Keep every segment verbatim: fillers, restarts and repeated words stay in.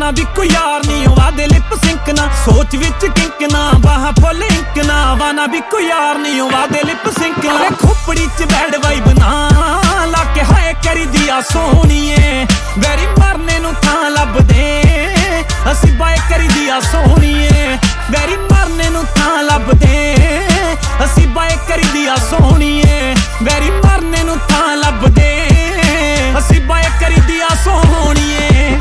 wanna ਵੀ ਕੋਈ ਯਾਰ ਨਹੀਂ ਵਾਦੇ ਲਿਪ ਸਿੰਕ ਨਾ ਸੋਚ ਵਿੱਚ ਕਿੰਕ ਨਾ ਬਾਹਾਂ ਫੁੱਲ ਇੰਕ ਨਾ ਵਾਨਾ ਵੀ ਕੋਈ ਯਾਰ ਨਹੀਂ ਵਾਦੇ ਲਿਪ ਸਿੰਕ ਨਾ ਖੋਪੜੀ ਚ ਬੈਡ ਵਾਈਬ ਨਾ ਲਾ ਕੇ ਹਾਏ ਕਰੀ ਦਿਆ ਸੋਹਣੀਏ ਵੈਰੀ ਮਰਨੇ ਨੂੰ ਥਾਂ ਲੱਭਦੇ ਅਸੀਂ ਬਾਏ ਕਰੀ ਦਿਆ ਸੋਹਣੀਏ ਵੈਰੀ ਮਰਨੇ ਨੂੰ ਥਾਂ ਲੱਭਦੇ ਅਸੀਂ ਬਾਏ ਕਰੀ ਦਿਆ ਸੋਹਣੀਏ ਵੈਰੀ ਮਰਨੇ ਨੂੰ ਥਾਂ ਲੱਭਦੇ ਅਸੀਂ ਬਾਏ ਕਰੀ ਦਿਆ ਸੋਹਣੀਏ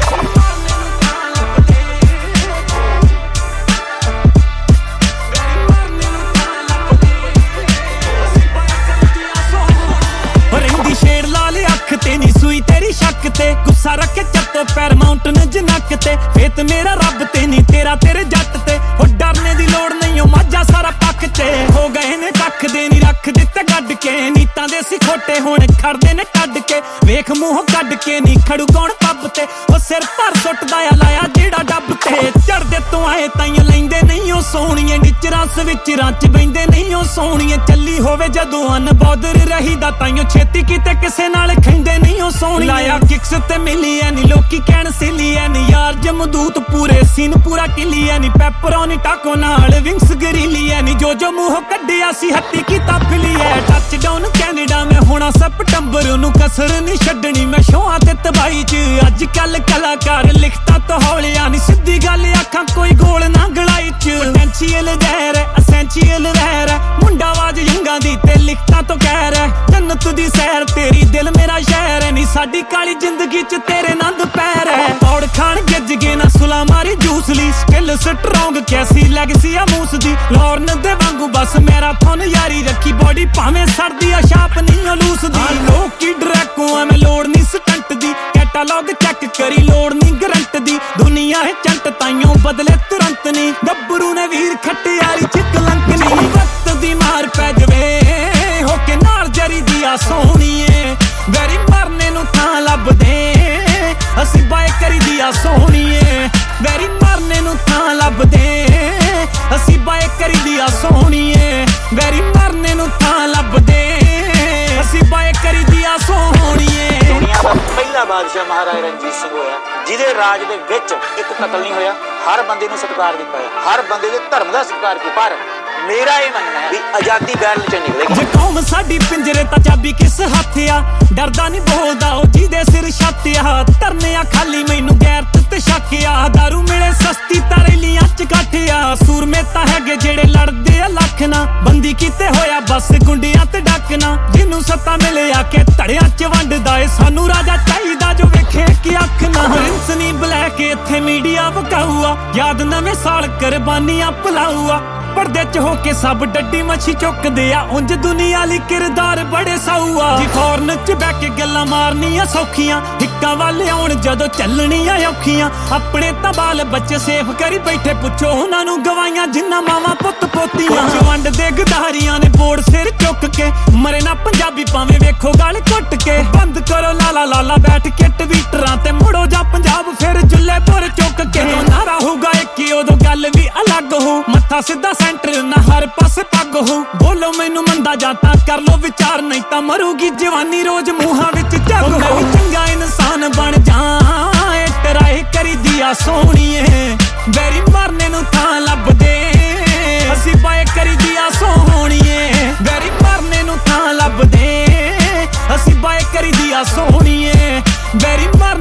ਰਹਿੰਦੀ ਸ਼ੇਰ ਲਾਲ ਅੱਖ ਤੇ ਨੀ ਸੂਈ ਤੇਰੀ ਸ਼ੱਕ ਤੇ ਗੁੱਸਾ ਰੱਖੇ ਚੱਤੋ ਪੈਰ ਮਾਊਂਟਨ ਜਨਕ ਤੇ ਫੇਤ ਮੇਰਾ ਰੱਬ ਤੇ ਨੀ ਤੇਰਾ ਤੇਰੇ ਜੱਟ ਤੇ ਉਹ ਡਰਨੇ ਦੀ ਲੋੜ ਨਹੀਂ ਉਹ ਮਾਝਾ ਸਾਰਾ ਪੱਕ ਤੇ ਹੋ ਗਏ ਨੇ ਕੱਖ ਦੇ ਨੀ ਰੱਖ ਦਿੱਤੇ ਗੱਡ ਕੇ ਨੀਤਾਂ ਦੇ ਸੀ ਖੋਟੇ ਹੁਣ ਖੜਦੇ ਨੇ ਕੱਢ ਕੇ ਵੇਖ ਮੂੰਹ ਕੱਢ ਕੇ ਨੀ ਖੜੂ ਕੌਣ ਪੱਬ ਤੇ ਉਹ ਸਿਰ ਭਰ ਸੁੱਟਦਾ ਆ ਲਾਇਆ ਜਿਹੜਾ ਡੱਬ ਤੇ ਚੜਦੇ ਤੋਂ ਆਏ ਤਾਈਂ ਲੈਂਦੇ ਨਹੀਂ ਉਹ ਸੋਹਣੀਏ ਵਿਚਰਾਂ ਸਵਿਚਰਾਂ ਚ ਬੈਂਦੇ ਨਹੀਂ ਉਹ ਸੋਹਣੀਏ ਚੱਲੀ ਹੋਵੇ ਜਦੋਂ ਅਨਬੋਦਰ ਰਹੀਦਾ ਤਾਈਂ ਛੇਤੀ ਕਿਤੇ ਕਿਸੇ ਨਾਲ ਖੈਂਦੇ ਨਹੀਂ ਉਹ ਸੋਹਣੀ ਲਾਇਆ ਕਿਕਸ ਤੇ ਮਿਲੀ ਐ ਨੀ ਲੋਕੀ ਕਹਿਣ ਸਿਲੀ ਐ ਨੀ ਯਾਰ ਜਮਦੂਤ ਪੂਰੇ ਸੀਨ ਪੂਰਾ ਕਿਲੀ ਐ ਨੀ ਪੈਪਰੋਨੀ ਟਾਕੋ ਨਾਲ ਵਿੰਗਸ ਗਰੀਲੀ ਐ ਨੀ ਜੋ ਜੋ ਮੂੰਹ ਕੱਢਿਆ ਸੀ ਹੱਤੀ ਕੀਤਾ ਫਿਲੀ ਐ ਟੱਚ ਡਾਊਨ ਕੈਨੇਡਾ ਮੈਂ ਹੋਣਾ ਸਪਟੰਬਰ ਨੂੰ ਕਸਰ ਨਹੀਂ ਛੱਡਣੀ ਮੈਂ ਸ਼ੋਆਂ ਤੇ ਤਬਾਈ ਚ ਅੱਜ ਕੱਲ ਕਲਾਕਾਰ ਲਿਖਤਾ ਤੋਂ ਹੌਲਿਆ ਨੀ ਸਿੱਧੀ ਗੱਲ ਆਖਾਂ ਕੋਈ ਗੋਲ ਨਾ ਗਲਾਈ ਚ ਪੋਟੈਂਸ਼ੀਅਲ ਜ਼ਹਿਰ ਐਸੈਂਸ਼ੀਅਲ ਰਹਿਰ ਮੁੰਡਾ ਆਵਾਜ਼ ਯੰਗਾਂ ਦੀ ਤੇ ਲਿਖਤਾ ਤੋਂ ਕਹਿ ਰਿਹਾ ਜੰਨਤ ਦੀ ਸੈਰ ਤੇਰੀ ਦਿਲ ਮੇਰਾ ਸ਼ਹਿਰ ਨੀ ਸਾਡੀ ਕਾਲੀ ਜ਼ਿੰਦਗੀ ਚ ਤੇਰੇ ਨੰਦ ਪੈਰ ਹੈ ਪੌੜ ਖਾਣ ਗਿੱਜ ਗਏ ਨਾ ਸੁਲਾ ਮਾਰੀ ਜੂਸ ਲਈ ਸਕਿੱਲ ਸਟਰੋਂਗ ਕੈਸੀ ਲੈਗਸੀ ਆ ਮੂਸ ਦੀ ਲੋਰਨ ਦੇ ਵਾਂਗੂ ਬਸ ਮੈਰਾਥਨ ਯਾਰੀ ਰੱਖੀ ਬੋਡੀ ਭਾਵੇਂ ਸੜਦੀ ਆ ਸ਼ਾਪ ਨਹੀਂ ਉਹ ਲੂਸ ਦੀ ਲੋਕੀ ਡਰੈਕੋ ਐਵੇਂ ਲੋੜ ਨਹੀਂ ਸਟੰਟ ਦੀ ਕੈਟਾਲੌਗ ਚੈੱਕ ਕਰੀ ਲੋੜ ਨਹੀਂ ਗਰੰਟ ਦੀ ਦੁਨੀਆ ਹੈ ਚੰਟ ਤਾਈਓ ਬਦਲੇ ਤੁਰੰਤ ਨਹੀਂ ਗੱਭਰੂ ਨੇ ਵੀਰ ਖੱਟਿਆਰੀ ਚ ਕਲੰਕ ਨਹੀਂ ਵਕਤ ਦੀ ਮਾਰ ਪੈ ਜਵੇ ਹੋ ਕੇ ਨਾਲ ਜਰੀ ਦਿਆ ਸੋਹਣੀਏ ਵੈਰੀ ਮਰਨੇ ਨੂੰ ਥਾਂ ਲੱਭਦੇ ਅਸੀਂ ਬਾਏ ਕਰੀ ਦਿਆ ਸੋਹਣੀਏ ਵੈਰੀ ਮਰਨੇ ਨੂੰ ਥਾਂ ਲੱਭਦੇ ਅਸੀਂ ਬਾਏ ਕਰੀ ਦਿਆ ਸੋਹਣੀਏ ਵੈਰੀ ਮਰਨੇ ਨੂੰ ਥਾਂ ਲੱਭਦੇ ਅਸੀਂ ਬਾਏ ਕਰੀ ਦਿਆ ਸੋਹਣੀਏ ਦੁਨੀਆ ਦਾ ਪਹਿਲਾ ਬਾਦਸ਼ਾਹ ਮਹਾਰਾਜਾ ਰਣਜੀਤ ਸਿੰਘ ਹੋਇਆ ਜਿਹਦੇ ਰਾਜ ਦੇ ਵਿੱਚ ਇੱਕ ਕਤਲ ਨਹੀਂ ਹੋਇਆ ਹਰ ਬੰਦੇ ਨੂੰ ਸਤਿਕਾਰ ਦਿੱਤਾ ਹੈ ਹਰ ਬੰਦੇ ਦੇ ਧਰਮ ਦਾ ਸਤਿਕਾਰ ਕੀਤਾ ਪਰ ਮੇਰਾ ਇਹ ਮੰਨਣਾ ਹੈ ਵੀ ਆਜ਼ਾਦੀ ਬੈਲ ਚ ਨਿਕਲੇਗੀ ਜੇ ਕੌਮ ਸਾਡੀ ਪਿੰਜਰੇ ਤਾਂ ਚਾਬੀ ਕਿਸ ਹੱਥ ਆ ਡਰਦਾ ਨਹੀਂ ਬੋਲਦਾ ਉਹ ਜਿਹਦੇ ਸਿਰ ਛੱਤ ਆ ਧਰਨੇ ਆ ਖਾਲੀ ਮੈਨੂੰ ਗੈਰਤ ਤੇ ਸ਼ੱਕ ਆ ਦਾਰੂ ਮਿਲੇ ਸਸਤੀ ਤਾਂ ਰੈਲੀਆਂ ਚ ਕੱਠ ਆ ਸੂਰਮੇ ਤਾਂ ਹੈਗੇ ਜਿਹੜੇ ਲੜਦੇ ਆ ਲੱਖ ਨਾ ਬੰਦੀ ਕੀਤੇ ਹੋਇਆ ਬਸ ਗੁੰਡਿਆਂ ਤੇ ਡੱਕਣਾ ਜਿਹਨੂੰ ਸੱਤਾ ਮਿਲੇ ਆ ਕੇ ਧੜਿਆਂ ਚ ਵੰਡਦਾ ਏ ਸਾਨੂੰ ਰਾਜਾ ਚਾਹੀਦਾ ਜੋ ਵੇਖੇ ਕਿ ਅੱਖ ਨਾ ਰਿੰਸ ਨਹੀਂ ਬਲੈਕ ਇੱਥੇ ਮੀਡੀਆ ਵਕਾਊਆ ਯਾਦ ਨਵੇਂ ਸਾਲ ਕੁਰਬਾਨੀਆਂ ਭੁਲਾਊਆ ਪਰਦੇ ਚ ਹੋ ਕੇ ਸਭ ਡੱਡੀ ਮੱਛੀ ਚੁੱਕਦੇ ਆ ਉਂਝ ਦੁਨੀਆ ਲਈ ਕਿਰਦਾਰ ਬੜੇ ਸਾਊ ਆ ਜੀ ਫੌਰਨ ਚ ਬਹਿ ਕੇ ਗੱਲਾਂ ਮਾਰਨੀਆਂ ਸੌਖੀਆਂ ਹਿੱਕਾਂ ਵੱਲ ਆਉਣ ਜਦੋਂ ਚੱਲਣੀਆਂ ਔਖੀਆਂ ਆਪਣੇ ਤਾਂ ਬਾਲ ਬੱਚੇ ਸੇਫ ਕਰੀ ਬੈਠੇ ਪੁੱਛੋ ਉਹਨਾਂ ਨੂੰ ਗਵਾਈਆਂ ਜਿੰਨਾ ਮਾਵਾਂ ਪੁੱਤ ਪੋਤੀਆਂ ਵੰਡ ਦੇ ਗਦਾਰੀਆਂ ਨੇ ਬੋੜ ਸਿਰ ਚੁੱਕ ਕੇ ਮਰੇ ਨਾ ਪੰਜਾਬੀ ਭਾਵੇਂ ਵੇਖੋ ਗਲ ਘੁੱਟ ਕੇ ਬੰਦ ਕਰੋ ਲਾਲਾ ਲਾਲਾ ਬੈਠ ਕੇ ਟਵੀਟਰਾਂ ਤੇ ਮੁੜੋ ਜਾ ਪੰਜਾਬ ਫਿਰ ਜੁੱਲੇ ਪੁਰ ਚੁੱਕ ਕੇ ਨਾਰਾ ਹੋਊਗਾ ਇੱਕ ਉਦੋਂ ਗੱਲ ਵੀ ਅਲੱਗ ਹੋ ਮੱਥਾ ਸਿੱਧਾ ਸੈਂਟਰ ਨਾ ਹਰ ਪਾਸੇ ਪੱਗ ਹੋ ਬੋਲੋ ਮੈਨੂੰ ਮੰਦਾ ਜਾਂਦਾ ਕਰ ਲੋ ਵਿਚਾਰ ਨਹੀਂ ਤਾਂ ਮਰੂਗੀ ਜਵਾਨੀ ਰੋਜ਼ ਮੂੰਹਾਂ ਵਿੱਚ ਝੱਗ ਮੈਂ ਵੀ ਚੰਗਾ ਇਨਸਾਨ ਬਣ ਜਾ ਟਰਾਏ ਕਰੀ ਦਿਆ ਸੋਹਣੀਏ ਵੈਰੀ ਮਰਨੇ ਨੂੰ ਥਾਂ ਲੱਭਦੇ ਅਸੀਂ ਬਾਏ ਕਰੀ ਦਿਆ ਸੋਹਣੀਏ ਵੈਰੀ ਮਰਨੇ ਨੂੰ ਥਾਂ ਲੱਭਦੇ ਅਸੀਂ ਬਾਏ ਕਰੀ ਦਿਆ ਸੋਹਣੀਏ ਵੈਰੀ